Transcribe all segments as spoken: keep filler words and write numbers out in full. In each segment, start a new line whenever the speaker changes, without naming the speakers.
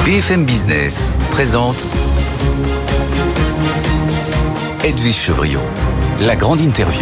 B F M Business présente Edwige Chevrillon, la grande interview.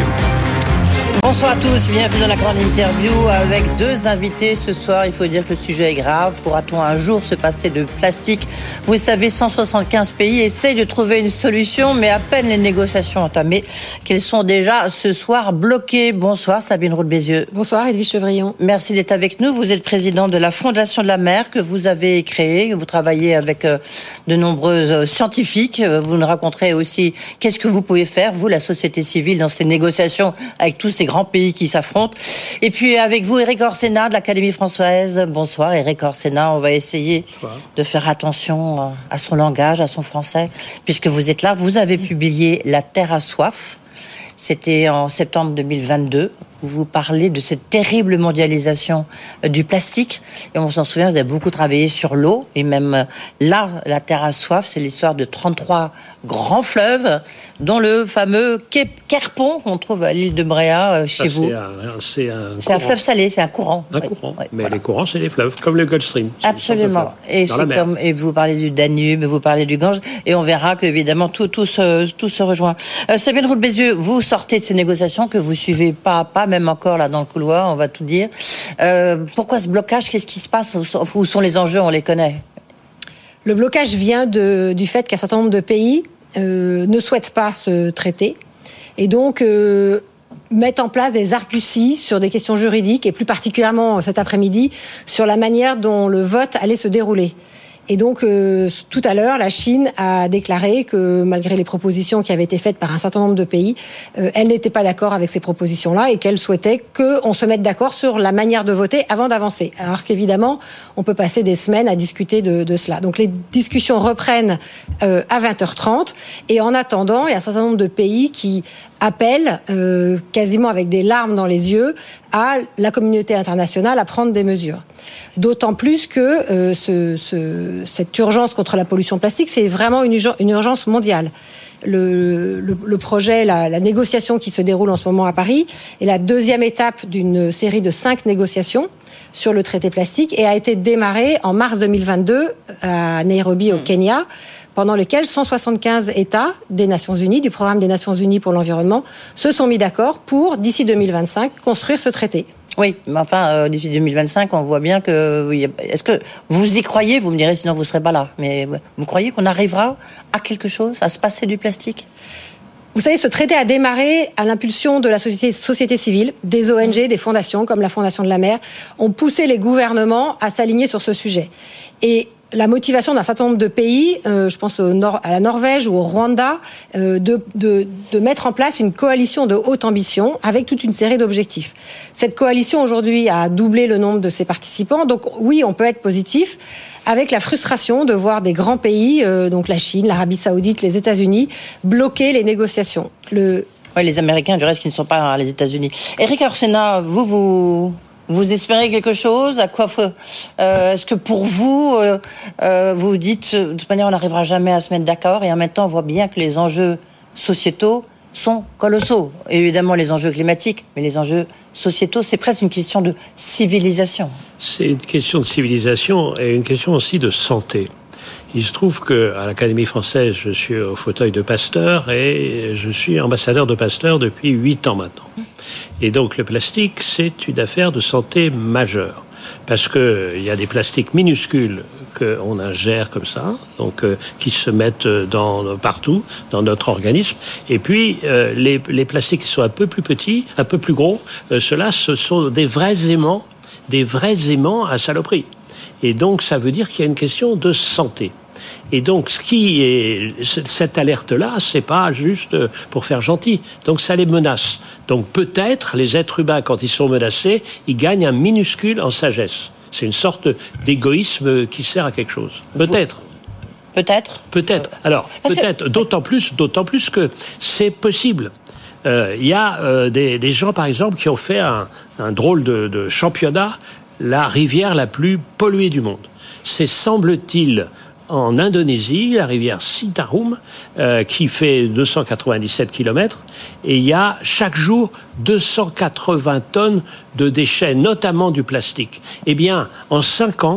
Bonsoir à tous, bienvenue dans la grande interview avec deux invités ce soir. Il faut dire que le sujet est grave. Pourra-t-on un jour se passer de plastique ? Vous le savez, cent soixante-quinze pays essayent de trouver une solution, mais à peine les négociations entamées qu'elles sont déjà ce soir bloquées. Bonsoir Sabine Roux-Bézieux.
Bonsoir Edwige Chevrillon.
Merci d'être avec nous. Vous êtes présidente de la Fondation de la mer que vous avez créée. Vous travaillez avec de nombreux scientifiques. Vous nous raconterez aussi qu'est-ce que vous pouvez faire, vous, la société civile, dans ces négociations avec tous ces grands pays qui s'affrontent. Et puis avec vous, Éric Orsenna de l'Académie française. Bonsoir Éric Orsenna. On va essayer Bonsoir. de faire attention à son langage, à son français, puisque vous êtes là. Vous avez publié La Terre a soif. C'était en septembre deux mille vingt-deux. Vous parlez de cette terrible mondialisation du plastique. Et on s'en souvient, vous avez beaucoup travaillé sur l'eau. Et même là, La Terre a soif, c'est l'histoire de trente-trois grands fleuves, dont le fameux Querpon qu'on trouve à l'île de Bréa, chez
Ça,
vous.
C'est, un, c'est, un,
c'est un fleuve salé, c'est un courant.
Un oui. courant. Oui, Mais voilà. Les courants, c'est les fleuves, comme le Gulf Stream.
Absolument. Et, c'est comme, et vous parlez du Danube, vous parlez du Gange. Et on verra qu'évidemment, tout, tout, se, tout se rejoint. Euh, Sabine Roux-Bézieux, vous sortez de ces négociations que vous suivez pas à pas, même encore là dans le couloir, on va tout dire. Euh, pourquoi ce blocage ? Qu'est-ce qui se passe ? Où sont les enjeux ? On les connaît.
Le blocage vient de, du fait qu'un certain nombre de pays euh, ne souhaitent pas ce traité et donc euh, mettent en place des arguties sur des questions juridiques et plus particulièrement cet après-midi sur la manière dont le vote allait se dérouler. Et donc, euh, tout à l'heure, la Chine a déclaré que, malgré les propositions qui avaient été faites par un certain nombre de pays, euh, elle n'était pas d'accord avec ces propositions-là et qu'elle souhaitait qu'on se mette d'accord sur la manière de voter avant d'avancer. Alors qu'évidemment, on peut passer des semaines à discuter de, de cela. Donc, les discussions reprennent euh, à vingt heures trente. Et en attendant, il y a un certain nombre de pays qui appellent, euh, quasiment avec des larmes dans les yeux, à la communauté internationale à prendre des mesures. D'autant plus que euh, ce, ce, cette urgence contre la pollution plastique, c'est vraiment une, une urgence mondiale. Le, le, le projet, la, la négociation qui se déroule en ce moment à Paris est la deuxième étape d'une série de cinq négociations sur le traité plastique et a été démarrée en mars deux mille vingt-deux à Nairobi au Kenya, pendant lesquels cent soixante-quinze États des Nations Unies, du Programme des Nations Unies pour l'environnement, se sont mis d'accord pour, d'ici deux mille vingt-cinq, construire ce traité.
Oui, mais enfin, euh, d'ici deux mille vingt-cinq, on voit bien que... Est-ce que vous y croyez ? Vous me direz, sinon vous ne serez pas là. Mais vous croyez qu'on arrivera à quelque chose, à se passer du plastique ?
Vous savez, ce traité a démarré à l'impulsion de la société, société civile, des O N G, des fondations, comme la Fondation de la mer, ont poussé les gouvernements à s'aligner sur ce sujet. Et la motivation d'un certain nombre de pays, euh, je pense au Nord, à la Norvège ou au Rwanda, euh, de, de, de mettre en place une coalition de haute ambition avec toute une série d'objectifs. Cette coalition aujourd'hui a doublé le nombre de ses participants, donc oui, on peut être positif, avec la frustration de voir des grands pays, euh, donc la Chine, l'Arabie Saoudite, les États-Unis, bloquer les négociations. Le...
Oui, les Américains, du reste, qui ne sont pas les États-Unis. Éric Orsenna, vous, vous... Vous espérez quelque chose ? À quoi euh, Est-ce que pour vous, euh, euh, vous dites de toute manière on n'arrivera jamais à se mettre d'accord et en même temps on voit bien que les enjeux sociétaux sont colossaux. Et évidemment les enjeux climatiques, mais les enjeux sociétaux, c'est presque une question de civilisation.
C'est une question de civilisation et une question aussi de santé. Il se trouve qu'à l'Académie française, je suis au fauteuil de Pasteur et je suis ambassadeur de Pasteur depuis huit ans maintenant. Et donc le plastique, c'est une affaire de santé majeure. Parce qu'il y a des plastiques minuscules qu'on ingère comme ça, donc euh, qui se mettent dans, partout dans notre organisme. Et puis euh, les, les plastiques qui sont un peu plus petits, un peu plus gros, euh, ceux-là, ce sont des vrais aimants, des vrais aimants à saloperie. Et donc ça veut dire qu'il y a une question de santé. Et donc, ce qui est, cette alerte-là, c'est pas juste pour faire gentil. Donc, ça les menace. Donc, peut-être, les êtres humains, quand ils sont menacés, ils gagnent un minuscule en sagesse. C'est une sorte d'égoïsme qui sert à quelque chose. Peut-être.
Peut-être.
Peut-être. Alors, Parce peut-être. Que... D'autant plus, d'autant plus que c'est possible. Il euh, y a euh, des, des gens, par exemple, qui ont fait un, un drôle de, de championnat, la rivière la plus polluée du monde. C'est, semble-t-il, en Indonésie, la rivière Citarum, euh, qui fait deux cent quatre-vingt-dix-sept kilomètres, et il y a chaque jour deux cent quatre-vingts tonnes de déchets, notamment du plastique. Eh bien, en cinq ans,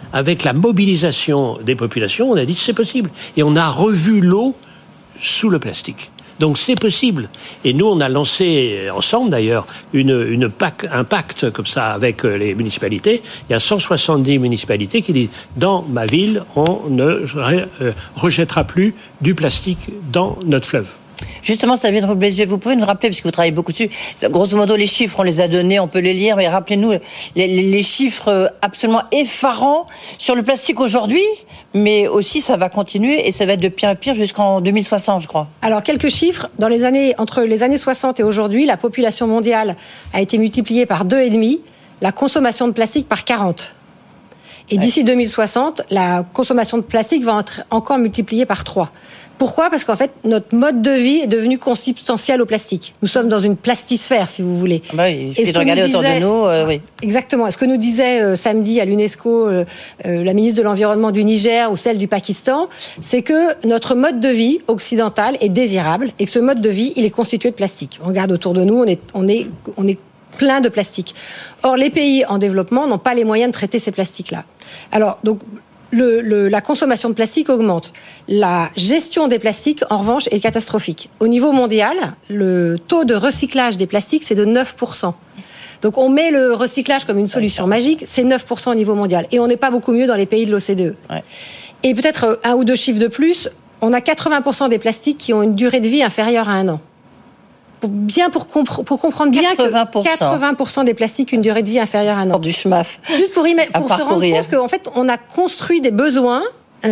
avec la mobilisation des populations, on a dit c'est possible. Et on a revu l'eau sous le plastique. Donc c'est possible. Et nous, on a lancé ensemble d'ailleurs une, une pac, un pacte comme ça avec les municipalités. Il y a cent soixante-dix municipalités qui disent dans ma ville, on ne euh, rejettera plus du plastique dans notre fleuve.
Justement, Sabine Roux-Bézieux, vous pouvez nous rappeler, puisque vous travaillez beaucoup dessus, grosso modo, les chiffres, on les a donnés, on peut les lire, mais rappelez-nous les, les chiffres absolument effarants sur le plastique aujourd'hui, mais aussi ça va continuer et ça va être de pire en pire jusqu'en deux mille soixante, je crois. Alors, quelques chiffres. Dans les années, entre les années soixante et aujourd'hui, la population mondiale a été multipliée par deux virgule cinq, la consommation de plastique par quarante. Et ouais. D'ici deux mille soixante, la consommation de plastique va être encore multipliée par trois. Pourquoi ? Parce qu'en fait, notre mode de vie est devenu consubstantiel au plastique. Nous sommes dans une plastisphère, si vous voulez. Bah oui, il suffit de regarder autour de nous. Euh, oui.
Exactement. Et ce que nous disait euh, samedi à l'UNESCO euh, euh, la ministre de l'Environnement du Niger ou celle du Pakistan, c'est que notre mode de vie occidental est désirable et que ce mode de vie, il est constitué de plastique. On regarde autour de nous, on est, on est, on est plein de plastique. Or, les pays en développement n'ont pas les moyens de traiter ces plastiques-là. Alors, donc... Le, le, la consommation de plastique augmente. La gestion des plastiques, en revanche, est catastrophique. Au niveau mondial, le taux de recyclage des plastiques, c'est de neuf pour cent. Donc on met le recyclage comme une solution magique, c'est neuf pour cent au niveau mondial. Et on n'est pas beaucoup mieux dans les pays de l'O C D E. Ouais. Et peut-être un ou deux chiffres de plus, on a quatre-vingts pour cent des plastiques qui ont une durée de vie inférieure à un an. Pour, bien pour, compre- pour comprendre bien
quatre-vingts pour cent.
que quatre-vingts pour cent des plastiques ont une durée de vie inférieure à un an.
Pour du schmaf.
Juste pour, y mettre, pour se rendre compte qu'en fait, on a construit des besoins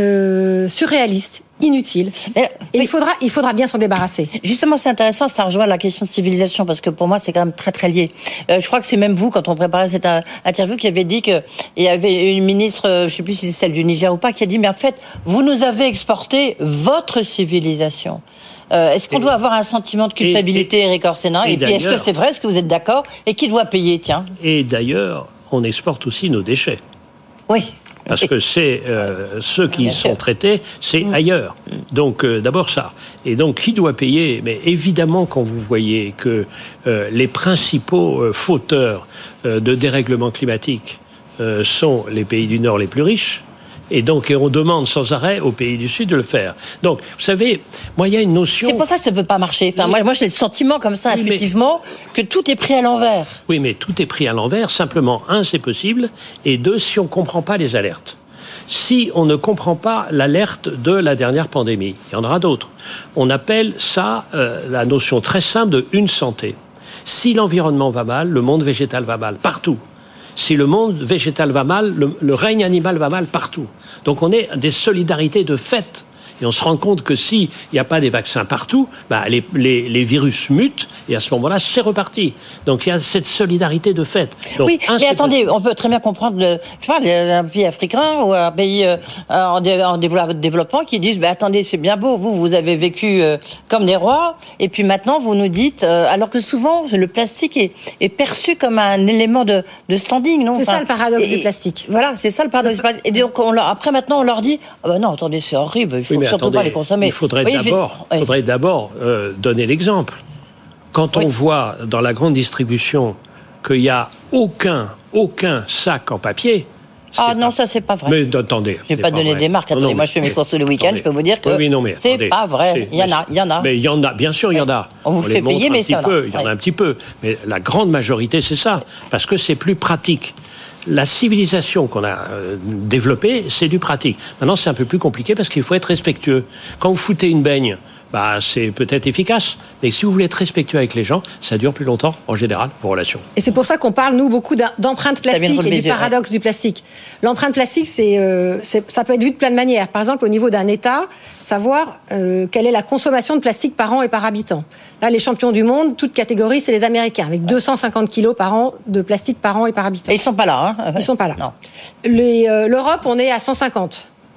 euh, surréalistes, inutiles. Et, et oui. il, faudra, il faudra bien s'en débarrasser.
Justement, c'est intéressant, ça rejoint la question de civilisation, parce que pour moi, c'est quand même très, très lié. Euh, je crois que c'est même vous, quand on préparait cette interview, qui avait dit qu'il y avait une ministre, je ne sais plus si c'est celle du Niger ou pas, qui a dit, mais en fait, vous nous avez exporté votre civilisation. Euh, est-ce qu'on et, doit avoir un sentiment de culpabilité, Éric Orsena ? Et, et, et puis, est-ce que c'est vrai ? Est-ce que vous êtes d'accord ? Et qui doit payer, tiens ?
Et d'ailleurs, on exporte aussi nos déchets.
Oui.
Parce que c'est euh, ceux qui Bien sont sûr. traités, c'est mmh. ailleurs. Donc euh, d'abord ça. Et donc qui doit payer ? Mais évidemment, quand vous voyez que euh, les principaux euh, fauteurs euh, de dérèglement climatique euh, sont les pays du Nord les plus riches. Et donc, et on demande sans arrêt aux pays du Sud de le faire. Donc, vous savez, moi, il y a une notion...
C'est pour ça que ça ne peut pas marcher. Enfin, oui. moi, moi, j'ai le sentiment, comme ça, oui, intuitivement, mais... que tout est pris à l'envers.
Oui, mais tout est pris à l'envers. Simplement, un, c'est possible. Et deux, si on ne comprend pas les alertes. Si on ne comprend pas l'alerte de la dernière pandémie, il y en aura d'autres. On appelle ça euh, la notion très simple de une santé. Si l'environnement va mal, le monde végétal va mal, partout. Si le monde végétal va mal, le, le règne animal va mal partout. Donc on est des solidarités de fait. Et on se rend compte que s'il n'y a pas des vaccins partout, bah les, les, les virus mutent, et à ce moment-là, c'est reparti. Donc il y a cette solidarité de fait. Donc,
oui,
un,
mais attendez, possible. On peut très bien comprendre, le, je sais pas, un pays africain ou un pays euh, en, dé, en développement qui disent, bah, attendez, c'est bien beau, vous, vous avez vécu euh, comme des rois, et puis maintenant, vous nous dites, euh, alors que souvent, le plastique est, est perçu comme un élément de, de standing, non ?
C'est
enfin,
ça le paradoxe
et,
du plastique.
Voilà, c'est ça le paradoxe du plastique. Et donc, on leur, après, maintenant, on leur dit, ah bah non, attendez, c'est horrible, il faut...
Oui,
surtout
attendez,
pas les consommer.
Il faudrait
oui,
d'abord,
vais... oui.
faudrait d'abord euh, donner l'exemple. Quand on oui. voit dans la grande distribution qu'il n'y a aucun, aucun sac en papier...
Ah non, pas... ça c'est pas vrai.
Mais attendez,
je vais pas, pas donner
vrai.
des marques. Attendez, non, non, moi je fais mes courses le week-end, je peux vous dire que oui, oui, non, mais, c'est attendez, pas vrai. C'est... Il y en a, il y en a.
Mais il y en a, bien sûr, il y en a.
On vous
on
fait payer, mais ça.
Il y en a un petit peu. Mais la grande majorité, c'est ça, parce que c'est plus pratique. La civilisation qu'on a euh, développée, c'est du pratique. Maintenant, c'est un peu plus compliqué parce qu'il faut être respectueux. Quand vous foutez une baigne, bah, c'est peut-être efficace, mais si vous voulez être respectueux avec les gens, ça dure plus longtemps, en général, vos relations.
Et c'est pour ça qu'on parle, nous, beaucoup d'empreintes plastiques et du paradoxe du plastique. L'empreinte plastique, c'est, euh, c'est, ça peut être vu de plein de manières. Par exemple, au niveau d'un État, savoir euh, quelle est la consommation de plastique par an et par habitant. Là, les champions du monde, toute catégorie, c'est les Américains, avec deux cent cinquante kilos par an de plastique par an et par habitant.
Et ils sont pas là, hein.
Ils sont pas là.
Non.
Les, euh, L'Europe, on est à cent cinquante.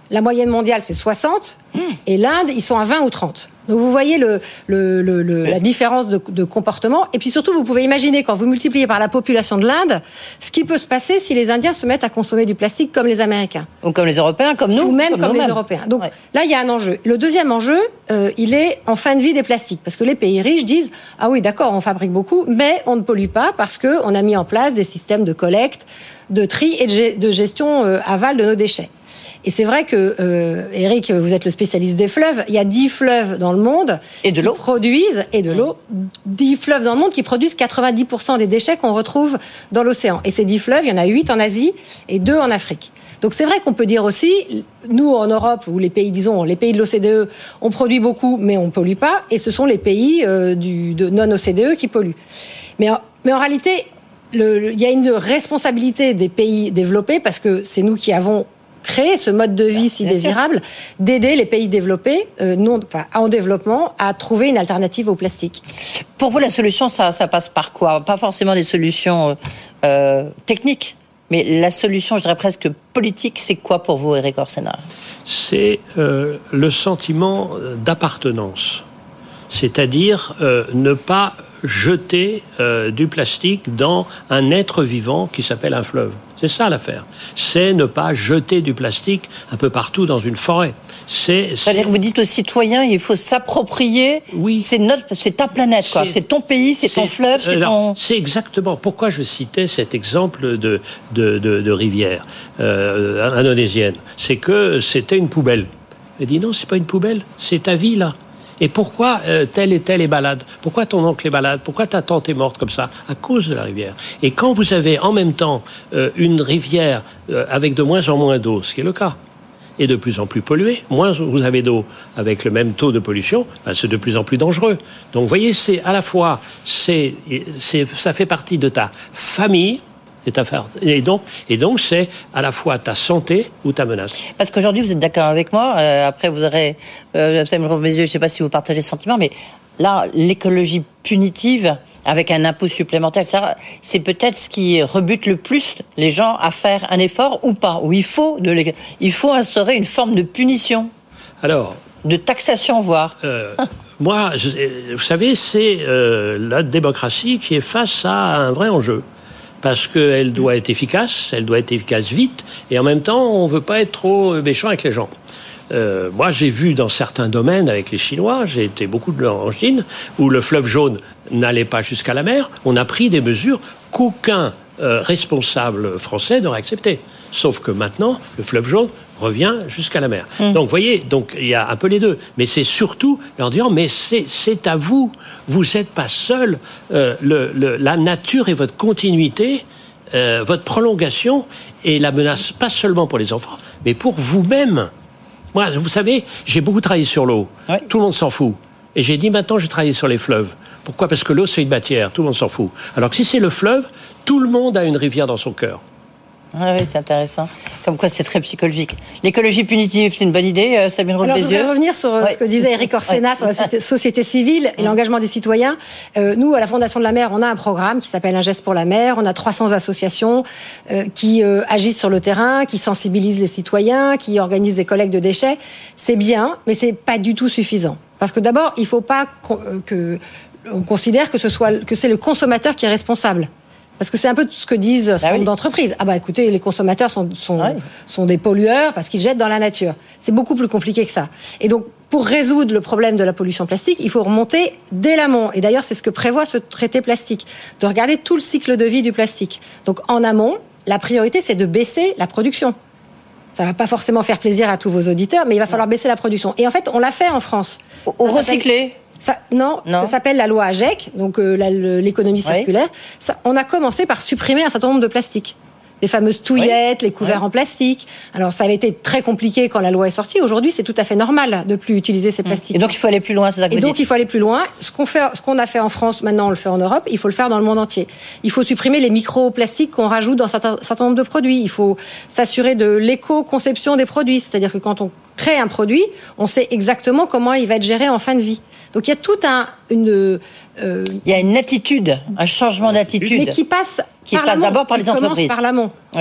La moyenne mondiale, c'est soixante. Mmh. Et l'Inde, ils sont à vingt ou trente. Donc vous voyez le, le, le, le, la différence de, de comportement. Et puis surtout, vous pouvez imaginer, quand vous multipliez par la population de l'Inde, ce qui peut se passer si les Indiens se mettent à consommer du plastique comme les Américains.
Ou comme les Européens, comme nous.
Ou même
comme,
comme les
mêmes.
Européens. Donc ouais. Là, il y a un enjeu. Le deuxième enjeu, euh, il est en fin de vie des plastiques. Parce que les pays riches disent, ah oui, d'accord, on fabrique beaucoup, mais on ne pollue pas parce qu'on a mis en place des systèmes de collecte, de tri et de gestion euh, aval de nos déchets. Et c'est vrai que, euh, Eric, vous êtes le spécialiste des fleuves. Il y a dix fleuves dans le monde
et de l'eau.
qui produisent et de l'eau. dix fleuves dans le monde qui produisent quatre-vingt-dix pour cent des déchets qu'on retrouve dans l'océan. Et ces dix fleuves, il y en a huit en Asie et deux en Afrique. Donc c'est vrai qu'on peut dire aussi, nous en Europe, ou les pays, disons, les pays de l'O C D E, on produit beaucoup, mais on ne pollue pas. Et ce sont les pays euh, du, de non-O C D E qui polluent. Mais en, mais en réalité, le, le, il y a une responsabilité des pays développés parce que c'est nous qui avons créer ce mode de vie si Bien désirable, sûr. d'aider les pays développés, euh, non, enfin, en développement, à trouver une alternative au plastique.
Pour vous, la solution, ça, ça passe par quoi ? Pas forcément des solutions euh, techniques, mais la solution, je dirais presque politique, c'est quoi pour vous, Éric Orsenna ?
C'est euh, le sentiment d'appartenance. C'est-à-dire euh, ne pas jeter euh, du plastique dans un être vivant qui s'appelle un fleuve. C'est ça l'affaire. C'est ne pas jeter du plastique un peu partout dans une forêt. C'est,
C'est-à-dire que vous dites aux citoyens, il faut s'approprier.
Oui.
C'est notre, c'est ta planète, quoi. C'est, c'est ton pays, c'est, c'est ton fleuve, c'est
alors,
ton.
C'est exactement pourquoi je citais cet exemple de de de, de rivière euh, indonésienne. C'est que c'était une poubelle. Elle dit non, c'est pas une poubelle, c'est ta vie là. Et pourquoi euh, tel et tel est malade ? Pourquoi ton oncle est malade ? Pourquoi ta tante est morte comme ça ? À cause de la rivière. Et quand vous avez en même temps euh, une rivière euh, avec de moins en moins d'eau, ce qui est le cas, et de plus en plus polluée, moins vous avez d'eau avec le même taux de pollution, ben c'est de plus en plus dangereux. Donc vous voyez, c'est à la fois, c'est, c'est, ça fait partie de ta famille, c'est affaire. Et donc, et donc, c'est à la fois ta santé ou ta menace.
Parce qu'aujourd'hui, vous êtes d'accord avec moi. Euh, après, vous aurez, euh, ça me rend mes yeux. Je ne sais pas si vous partagez ce sentiment, mais là, l'écologie punitive avec un impôt supplémentaire, et cetera, c'est peut-être ce qui rebute le plus les gens à faire un effort ou pas. Ou il faut de, l'é... il faut instaurer une forme de punition.
Alors,
de taxation, voire.
Euh, moi, je, vous savez, c'est euh, la démocratie qui est face à un vrai enjeu. Parce qu'elle doit être efficace, elle doit être efficace vite, et en même temps, on ne veut pas être trop méchant avec les gens. Euh, moi, j'ai vu dans certains domaines avec les Chinois, j'ai été beaucoup de en Chine, où le fleuve jaune n'allait pas jusqu'à la mer, on a pris des mesures qu'aucun euh, responsable français n'aurait acceptées. Sauf que maintenant, le fleuve jaune revient jusqu'à la mer. Mmh. Donc, vous voyez, donc il y a un peu les deux. Mais c'est surtout leur disant, mais c'est, c'est à vous. Vous n'êtes pas seul. Euh, le, le, la nature et votre continuité, euh, votre prolongation est la menace, pas seulement pour les enfants, mais pour vous-même. Moi, vous savez, j'ai beaucoup travaillé sur l'eau. Oui. Tout le monde s'en fout. Et j'ai dit, maintenant, je vais travailler sur les fleuves. Pourquoi ? Parce que l'eau, c'est une matière. Tout le monde s'en fout. Alors que si c'est le fleuve, tout le monde a une rivière dans son cœur.
Ah oui, c'est intéressant. Comme quoi, c'est très psychologique. L'écologie punitive, c'est une bonne idée, euh, Sabine Roux-Bézieux.
Alors, je voudrais revenir sur ouais. ce que disait Éric Orsenna sur la société civile et l'engagement des citoyens. Euh, nous, à la Fondation de la Mer, on a un programme qui s'appelle Un geste pour la mer. On a trois cents associations euh, qui euh, agissent sur le terrain, qui sensibilisent les citoyens, qui organisent des collectes de déchets. C'est bien, mais c'est pas du tout suffisant. Parce que d'abord, il faut pas qu'on, euh, que on considère que ce soit que c'est le consommateur qui est responsable. Parce que c'est un peu ce que disent ce nombre d'entreprises. Ah bah écoutez, les consommateurs sont, sont, oui. sont des pollueurs parce qu'ils jettent dans la nature. C'est beaucoup plus compliqué que ça. Et donc, pour résoudre le problème de la pollution plastique, il faut remonter dès l'amont. Et d'ailleurs, c'est ce que prévoit ce traité plastique, de regarder tout le cycle de vie du plastique. Donc en amont, la priorité, c'est de baisser la production. Ça va pas forcément faire plaisir à tous vos auditeurs, mais il va falloir baisser la production. Et en fait, on l'a fait en France.
Au, au recycler
Ça, non, non, ça s'appelle la loi AGEC, donc euh, la, le, l'économie circulaire. Oui. Ça, on a commencé par supprimer un certain nombre de plastiques. Les fameuses touillettes, oui. les couverts oui. en plastique. Alors, ça avait été très compliqué quand la loi est sortie. Aujourd'hui, c'est tout à fait normal de plus utiliser ces plastiques.
Et donc, il faut aller plus loin, c'est ça que
Et
vous
donc,
dites.
il faut aller plus loin. Ce qu'on fait, ce qu'on a fait en France, maintenant, on le fait en Europe. Il faut le faire dans le monde entier. Il faut supprimer les microplastiques qu'on rajoute dans un certain, certain nombre de produits. Il faut s'assurer de l'éco-conception des produits. C'est-à-dire que quand on crée un produit, on sait exactement comment il va être géré en fin de vie. Donc il y a tout un une
euh, il y a une attitude, un changement d'attitude,
mais qui passe
qui
par
passe
l'amont,
d'abord par les
qui
entreprises,
commence par l'amont.
Oui.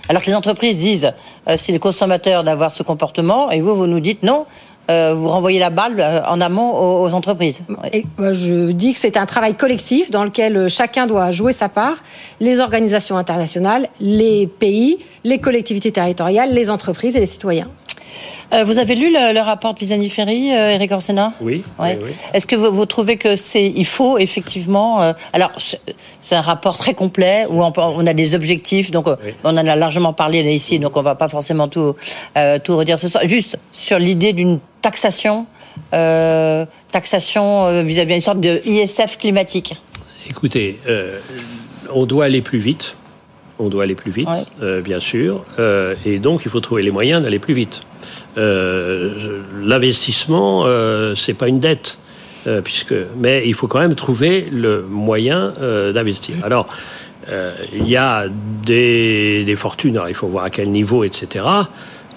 Alors que les entreprises disent, euh, c'est les consommateurs d'avoir ce comportement, et vous, vous nous dites non. Euh, vous renvoyez la balle euh, en amont aux, aux entreprises.
Et, euh, je dis que c'est un travail collectif dans lequel euh, chacun doit jouer sa part. Les organisations internationales, les pays, les collectivités territoriales, les entreprises et les citoyens.
Euh, vous avez lu le, le rapport de Pisani-Ferry, euh, Éric Orsena ?
Oui,
ouais.
oui, oui.
Est-ce que vous, vous trouvez que c'est, il faut effectivement, euh, alors c'est un rapport très complet où on, on a des objectifs, donc oui. On en a largement parlé là, ici, donc on va pas forcément tout euh, tout redire ce soir. Juste sur l'idée d'une taxation, euh, taxation euh, vis-à-vis d'une sorte de I S F climatique.
Écoutez, euh, on doit aller plus vite. On doit aller plus vite, ouais. euh, bien sûr, euh, et donc il faut trouver les moyens d'aller plus vite. Euh, l'investissement, euh, c'est pas une dette, euh, puisque, mais il faut quand même trouver le moyen euh, d'investir. Alors, euh, il y a des, des fortunes, alors il faut voir à quel niveau, et cetera,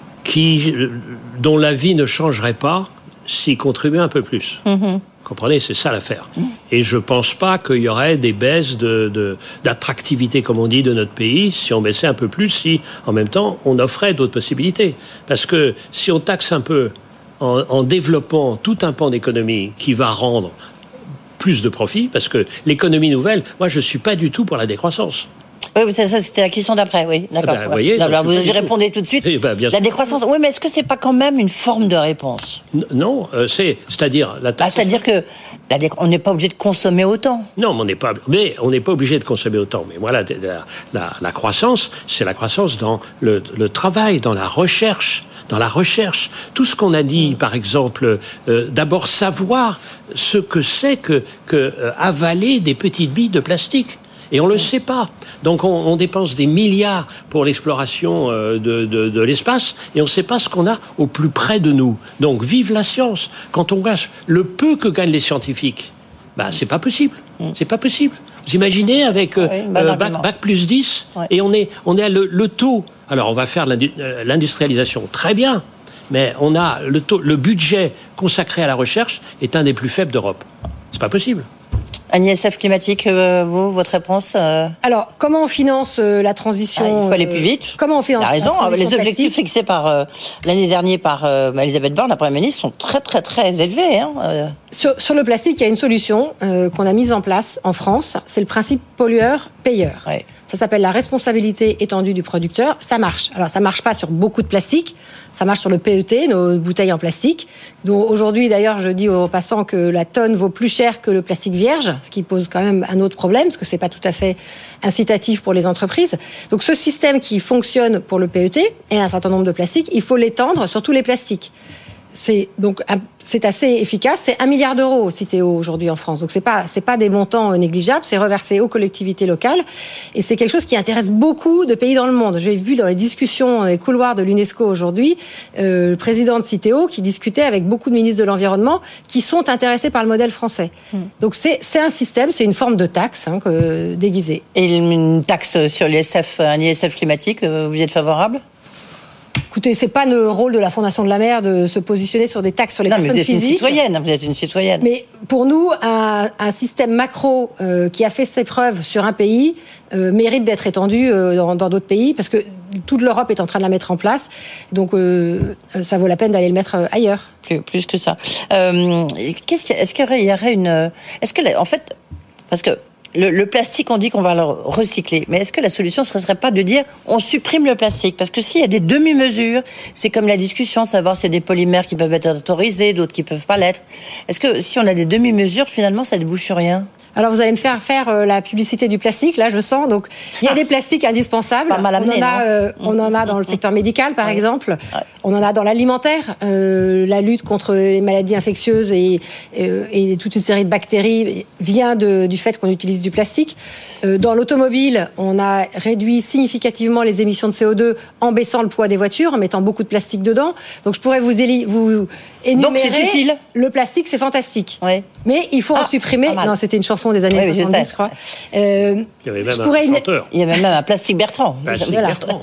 qui, dont la vie ne changerait pas s'ils contribuaient un peu plus. Mm-hmm. Vous comprenez, c'est ça l'affaire. Mmh. Et je ne pense pas qu'il y aurait des baisses de, de, d'attractivité, comme on dit, de notre pays, si on baissait un peu plus, si, en même temps, on offrait d'autres possibilités. Parce que si on taxe un peu en, en développant tout un pan d'économie qui va rendre plus de profit, parce que l'économie nouvelle, moi, je ne suis pas du tout pour la décroissance.
Oui, ça, ça c'était la question d'après, oui, d'accord.
Ah ben, voyez,
non, alors, vous y répondez tout de suite.
Eh ben, bien
la
sûr.
Décroissance, oui, mais est-ce que c'est pas quand même une forme de réponse ?
Non, euh, c'est, c'est-à-dire la
bah, c'est-à-dire que la décro- on n'est pas obligé de consommer autant.
Non, mais on n'est pas, mais on n'est pas obligé de consommer autant. Mais voilà, la, la, la croissance, c'est la croissance dans le, le travail, dans la recherche. Dans la recherche, tout ce qu'on a dit, par exemple, euh, d'abord savoir ce que c'est que, que euh, avaler des petites billes de plastique. Et on ne le sait pas. Donc on, on dépense des milliards pour l'exploration euh, de, de, de l'espace et on ne sait pas ce qu'on a au plus près de nous. Donc vive la science. Quand on gâche le peu que gagnent les scientifiques, bah, c'est pas possible. C'est pas possible. Vous imaginez avec euh, oui, euh, bac, bac plus dix ouais. Et on est, on est à le, le taux. Alors on va faire l'industrialisation. Très bien. Mais on a le, taux, le budget consacré à la recherche est un des plus faibles d'Europe. C'est pas possible.
Un I S F climatique, euh, vous, votre réponse euh...
Alors, comment on finance euh, la transition ah,
Il faut aller plus vite.
Euh, comment on finance
la raison,
la transition
les objectifs
plastique
fixés par euh, l'année dernière par euh, Elisabeth Borne, la Première ministre, sont très très très élevés. Hein, euh.
sur, sur le plastique, il y a une solution euh, qu'on a mise en place en France. C'est le principe pollueur-payeur. Ouais. Ça s'appelle la responsabilité étendue du producteur. Ça marche. Alors, ça marche pas sur beaucoup de plastique. Ça marche sur le P E T, nos bouteilles en plastique. dont aujourd'hui, d'ailleurs, je dis aux passants que la tonne vaut plus cher que le plastique vierge, ce qui pose quand même un autre problème, parce que c'est pas tout à fait incitatif pour les entreprises. Donc, ce système qui fonctionne pour le P E T et un certain nombre de plastiques, il faut l'étendre sur tous les plastiques. C'est donc c'est assez efficace. C'est un milliard d'euros Citeo aujourd'hui en France. Donc c'est pas c'est pas des montants négligeables. C'est reversé aux collectivités locales et c'est quelque chose qui intéresse beaucoup de pays dans le monde. J'ai vu dans les discussions dans les couloirs de l'UNESCO aujourd'hui euh, le président de Citeo qui discutait avec beaucoup de ministres de l'environnement qui sont intéressés par le modèle français. Mmh. Donc c'est c'est un système, c'est une forme de taxe hein, que, déguisée.
Et une taxe sur l'I S F, un I S F climatique, vous y êtes favorable ?
Écoutez, c'est pas le rôle de la Fondation de la Mer de se positionner sur des taxes sur les
non,
personnes
mais vous êtes
physiques.
Une citoyenne, vous êtes une citoyenne.
Mais pour nous, un, un système macro euh, qui a fait ses preuves sur un pays euh, mérite d'être étendu euh, dans, dans d'autres pays parce que toute l'Europe est en train de la mettre en place. Donc, euh, ça vaut la peine d'aller le mettre ailleurs.
Plus, plus que ça. Euh, qu'est-ce qu'il y a, est-ce qu'il y aurait une, est-ce que en fait, parce que Le, le plastique, on dit qu'on va le recycler. Mais est-ce que la solution ne serait pas de dire on supprime le plastique ? Parce que s'il y a des demi-mesures, c'est comme la discussion de savoir s'il y a des polymères qui peuvent être autorisés, d'autres qui ne peuvent pas l'être. Est-ce que si on a des demi-mesures, finalement, ça ne débouche sur rien ?
Alors vous allez me faire faire euh, la publicité du plastique, là je sens. Donc il y a des plastiques indispensables.
Pas mal amené,
on en a, euh, on en a dans le secteur médical par ouais. exemple. Ouais. On en a dans l'alimentaire, euh, la lutte contre les maladies infectieuses et, et, et toute une série de bactéries vient de, du fait qu'on utilise du plastique. Euh, dans l'automobile, on a réduit significativement les émissions de C O deux en baissant le poids des voitures, en mettant beaucoup de plastique dedans. Donc je pourrais vous, éli- vous énumérer.
Donc c'est utile.
Le plastique, c'est fantastique.
Ouais.
Mais il faut
ah,
en supprimer. Non, c'était une chanson des années oui, soixante-dix, je, je crois.
Euh, il y avait même un
une...
chanteur.
Il y avait même un Plastique Bertrand.
Plastique
voilà.
Bertrand.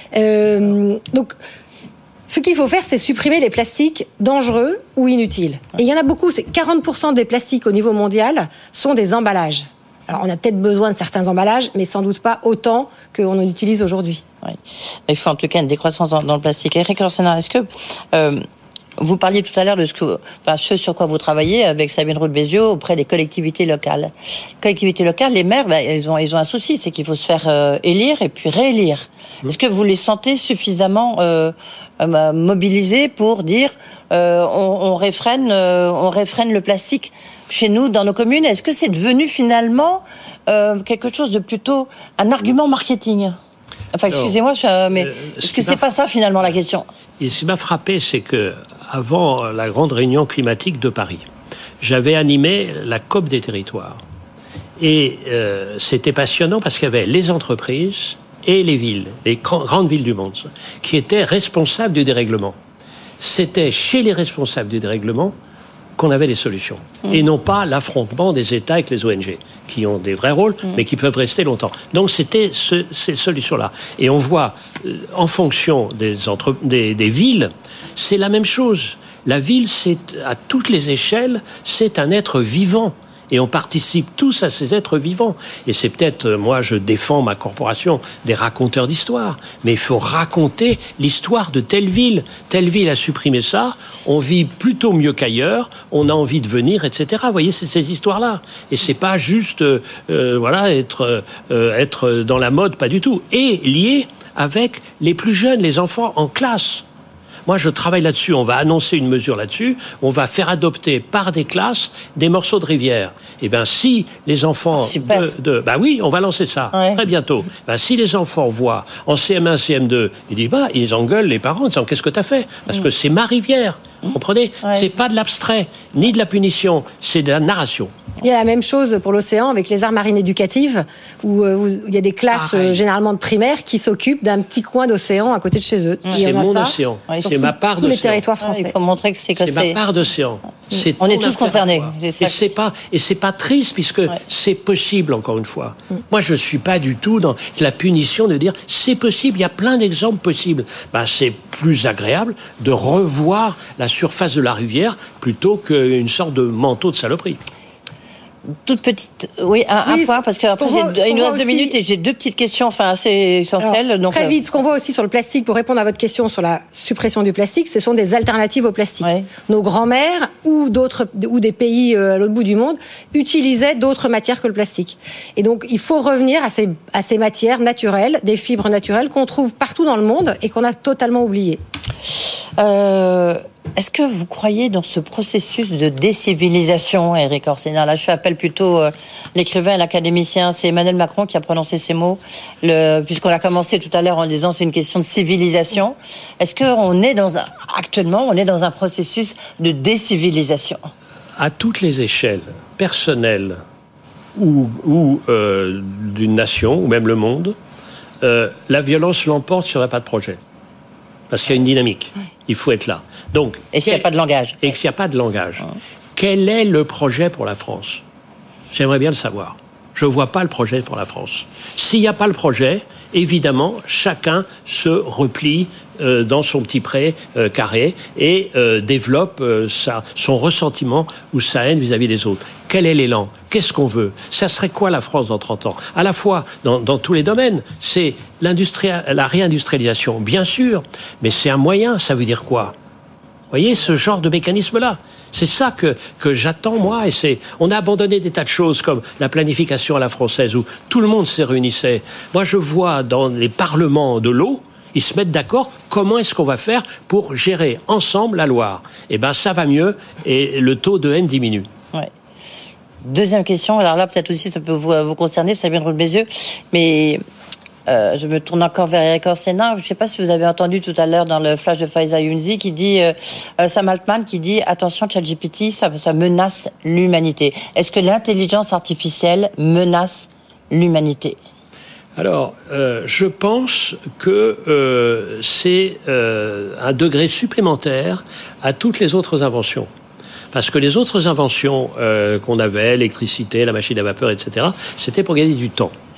euh, donc, ce qu'il faut faire, c'est supprimer les plastiques dangereux ou inutiles. Et il y en a beaucoup. C'est quarante pour cent des plastiques au niveau mondial sont des emballages. Alors, on a peut-être besoin de certains emballages, mais sans doute pas autant qu'on en utilise aujourd'hui.
Oui. Il faut en tout cas une décroissance dans, dans le plastique. Eric Orsena, est-ce que euh, vous parliez tout à l'heure de ce, que, enfin, ce sur quoi vous travaillez avec Sabine Roux de Bézieux auprès des collectivités locales. Collectivités locales, les maires, bah, ils ont, ils ont un souci, c'est qu'il faut se faire euh, élire et puis réélire. Mmh. Est-ce que vous les sentez suffisamment euh, euh, mobilisés pour dire euh, on, on réfrène, euh, on réfrène le plastique chez nous, dans nos communes? Est-ce que c'est devenu finalement euh, quelque chose de plutôt un argument marketing? Enfin, excusez-moi, je, mais euh, est-ce que c'est pas ça finalement la question?
Et ce qui m'a frappé, c'est que avant la grande réunion climatique de Paris, j'avais animé la COP des territoires. Et euh, c'était passionnant parce qu'il y avait les entreprises et les villes, les grandes villes du monde, qui étaient responsables du dérèglement. C'était chez les responsables du dérèglement qu'on avait des solutions. Mmh. Et non pas l'affrontement des États avec les O N G, qui ont des vrais rôles, mmh. mais qui peuvent rester longtemps. Donc c'était ce, ces solutions-là. Et on voit, euh, en fonction des, entre, des, des villes, c'est la même chose. La ville, c'est, à toutes les échelles, c'est un être vivant. Et on participe tous à ces êtres vivants. Et c'est peut-être, moi je défends ma corporation, des raconteurs d'histoire. Mais il faut raconter l'histoire de telle ville. Telle ville a supprimé ça, on vit plutôt mieux qu'ailleurs, on a envie de venir, et cetera. Vous voyez, c'est ces histoires-là. Et c'est pas juste, euh, voilà, être, euh, être dans la mode, pas du tout. Et lié avec les plus jeunes, les enfants en classe. Moi, je travaille là-dessus. On va annoncer une mesure là-dessus. On va faire adopter par des classes des morceaux de rivière. Eh bien, si les enfants...
Super.
de, de, bah oui, on va lancer ça ouais. très bientôt. Ben, si les enfants voient en C M un, C M deux, ils disent, bah, ils engueulent les parents en disant, qu'est-ce que t'as fait? Parce mmh. que c'est ma rivière. Vous mmh. comprenez? Ouais. C'est pas de l'abstrait, ni de la punition. C'est de la narration.
Il y a la même chose pour l'océan avec les aires marines éducatives, où, euh, où il y a des classes euh, généralement de primaire qui s'occupent d'un petit coin d'océan à côté de chez eux.
Mmh. C'est mon ça, océan, ouais, c'est ma part
tous
d'océan.
Les territoires français.
Ouais, il faut montrer que c'est que
c'est,
c'est
ma part d'océan. Mmh. C'est
on est tous concernés.
Et c'est pas et c'est pas triste puisque ouais. c'est possible encore une fois. Mmh. Moi, je suis pas du tout dans la punition de dire c'est possible. Il y a plein d'exemples possibles. Ben, c'est plus agréable de revoir la surface de la rivière plutôt qu'une sorte de manteau de saloperie.
Toute petite, oui, un, oui, un point, parce qu'après, il nous reste deux minutes et j'ai deux petites questions, enfin, assez essentielles.
Alors,
donc,
très vite, ce qu'on voit aussi sur le plastique, pour répondre à votre question sur la suppression du plastique, ce sont des alternatives au plastique. Ouais. Nos grands-mères ou d'autres, ou des pays à l'autre bout du monde utilisaient d'autres matières que le plastique. Et donc, il faut revenir à ces, à ces matières naturelles, des fibres naturelles qu'on trouve partout dans le monde et qu'on a totalement oubliées.
Euh... Est-ce que vous croyez dans ce processus de décivilisation, Eric Orsena? Là, je fais appel plutôt à l'écrivain et l'académicien. C'est Emmanuel Macron qui a prononcé ces mots, le, puisqu'on a commencé tout à l'heure en disant c'est une question de civilisation. Est-ce qu'on est dans un, actuellement, on est dans un processus de décivilisation?
À toutes les échelles, personnelles ou, ou euh, d'une nation, ou même le monde, euh, la violence l'emporte sur la pas de projet. Parce qu'il y a une dynamique. Il faut être là. Donc,
et s'il n'y a pas de langage.
Et s'il n'y a pas de langage. Mmh. Quel est le projet pour la France? J'aimerais bien le savoir. Je ne vois pas le projet pour la France. S'il n'y a pas le projet, évidemment, chacun se replie euh, dans son petit pré euh, carré et euh, développe euh, sa, son ressentiment ou sa haine vis-à-vis des autres. Quel est l'élan? Qu'est-ce qu'on veut? Ça serait quoi la France dans trente ans? À la fois, dans, dans tous les domaines, c'est la réindustrialisation, bien sûr, mais c'est un moyen, ça veut dire quoi? Vous voyez, ce genre de mécanisme-là, c'est ça que, que j'attends, moi. Et c'est, on a abandonné des tas de choses comme la planification à la française, où tout le monde se réunissait. Moi, je vois dans les parlements de l'eau, ils se mettent d'accord, comment est-ce qu'on va faire pour gérer ensemble la Loire? Eh bien, ça va mieux et le taux de haine diminue.
Ouais. Deuxième question, alors là, peut-être aussi, ça peut vous, vous concerner, Sabine Roux de Bézieux, mais... Euh, je me tourne encore vers Eric Orsena. Je ne sais pas si vous avez entendu tout à l'heure dans le flash de Faiza Younzi qui dit, euh, euh, Sam Altman qui dit attention, ChatGPT, ça, ça menace l'humanité. Est-ce que l'intelligence artificielle menace l'humanité?
Alors, euh, je pense que euh, c'est euh, un degré supplémentaire à toutes les autres inventions. Parce que les autres inventions euh, qu'on avait, l'électricité, la machine à vapeur, et cetera, c'était pour gagner du temps.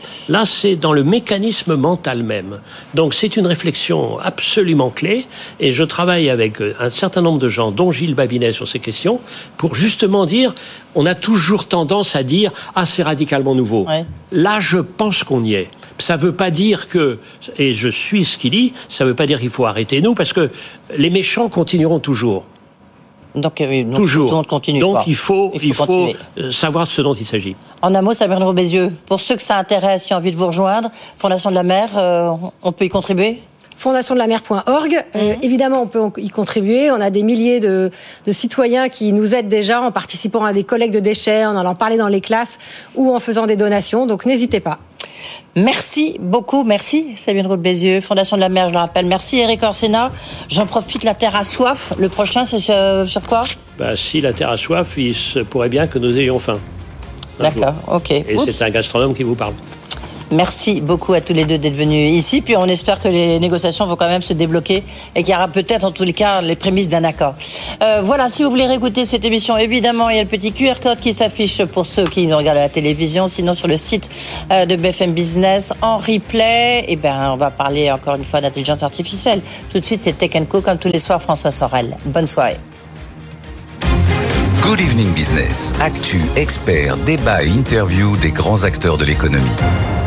Là, c'est dans le mécanisme mental même. Donc, c'est une réflexion absolument clé. Et je travaille avec un certain nombre de gens, dont Gilles Babinet, sur ces questions, pour justement dire, on a toujours tendance à dire « Ah, c'est radicalement nouveau ouais. ». Là, je pense qu'on y est. Ça ne veut pas dire que, et je suis ce qu'il dit, ça ne veut pas dire qu'il faut arrêter nous, parce que les méchants continueront toujours.
Donc, oui, donc
toujours.
Tout le monde continue
donc
pas.
il faut, il faut,
il
faut savoir ce dont il s'agit.
En un mot, Sabine Roux-Bézieux, pour ceux que ça intéresse, qui ont envie de vous rejoindre, Fondation de la Mer, euh, on peut y contribuer ?
fondation de la mer point org. Euh, mmh. Évidemment, on peut y contribuer. On a des milliers de, de citoyens qui nous aident déjà en participant à des collectes de déchets, en allant parler dans les classes ou en faisant des donations. Donc, n'hésitez pas.
Merci beaucoup, merci Sabine Roux-Bézieux, Fondation de la Mer, je le rappelle. Merci Éric Orsena. J'en profite, la Terre a soif. Le prochain, c'est sur, sur quoi ?
Bah, si la Terre a soif, il se pourrait bien que nous ayons faim.
D'accord, ok.
Et
Oups.
c'est un gastronome qui vous parle.
Merci beaucoup à tous les deux d'être venus ici. Puis on espère que les négociations vont quand même se débloquer et qu'il y aura peut-être en tous les cas les prémices d'un accord. Euh, voilà, si vous voulez réécouter cette émission, évidemment, il y a le petit Q R code qui s'affiche pour ceux qui nous regardent à la télévision. Sinon, sur le site euh, de B F M Business, en replay, eh ben, on va parler encore une fois d'intelligence artificielle. Tout de suite, c'est Tech and Co, comme tous les soirs, François Sorel. Bonne soirée.
Good Evening Business. Actu, experts, débat et interview des grands acteurs de l'économie.